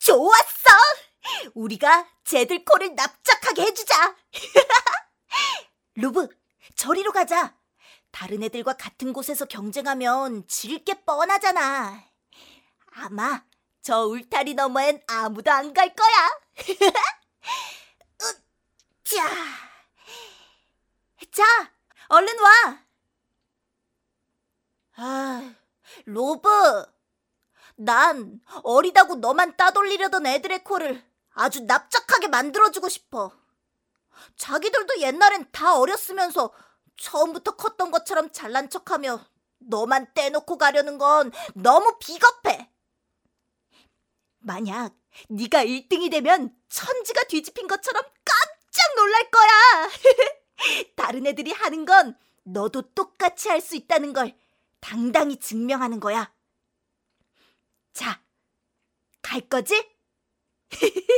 좋았어! 우리가 쟤들 코를 납작하게 해주자. 루브, 저리로 가자. 다른 애들과 같은 곳에서 경쟁하면 질 게 뻔하잖아. 아마 저 울타리 너머엔 아무도 안 갈 거야. 자, 얼른 와. 로브, 난 어리다고 너만 따돌리려던 애들의 코를 아주 납작하게 만들어주고 싶어. 자기들도 옛날엔 다 어렸으면서 처음부터 컸던 것처럼 잘난 척하며 너만 떼놓고 가려는 건 너무 비겁해. 만약 네가 1등이 되면 천지가 뒤집힌 것처럼 깜짝 놀랄 거야. 다른 애들이 하는 건 너도 똑같이 할 수 있다는 걸 당당히 증명하는 거야. 자, 갈 거지?